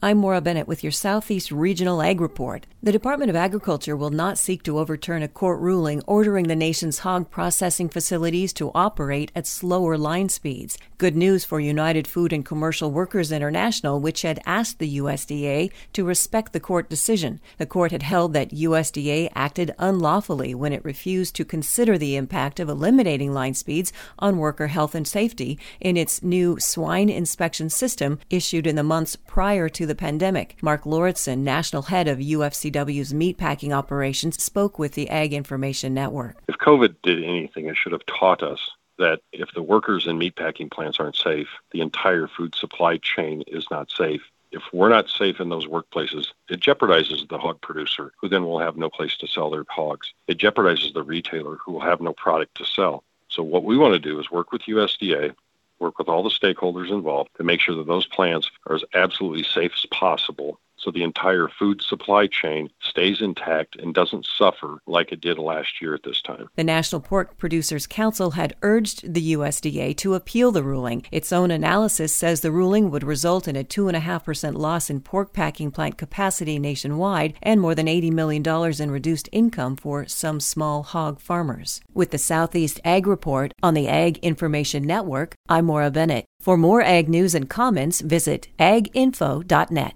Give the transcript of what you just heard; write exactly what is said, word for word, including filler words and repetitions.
I'm Maura Bennett with your Southeast Regional Ag Report. The Department of Agriculture will not seek to overturn a court ruling ordering the nation's hog processing facilities to operate at slower line speeds. Good news for United Food and Commercial Workers International, which had asked the U S D A to respect the court decision. The court had held that U S D A acted unlawfully when it refused to consider the impact of eliminating line speeds on worker health and safety in its new swine inspection system issued in the months prior to the pandemic. Mark Lauritsen, national head of U F C W's meatpacking operations, spoke with the Ag Information Network. If COVID did anything, it should have taught us that if the workers in meatpacking plants aren't safe, the entire food supply chain is not safe. If we're not safe in those workplaces, it jeopardizes the hog producer, who then will have no place to sell their hogs. It jeopardizes the retailer, who will have no product to sell. So what we want to do is work with U S D A, work with all the stakeholders involved to make sure that those plants are as absolutely safe as possible so the entire food supply chain stays intact and doesn't suffer like it did last year at this time. The National Pork Producers Council had urged the U S D A to appeal the ruling. Its own analysis says the ruling would result in a two point five percent loss in pork packing plant capacity nationwide and more than eighty million dollars in reduced income for some small hog farmers. With the Southeast Ag Report on the Ag Information Network, I'm Maura Bennett. For more ag news and comments, visit ag info dot net.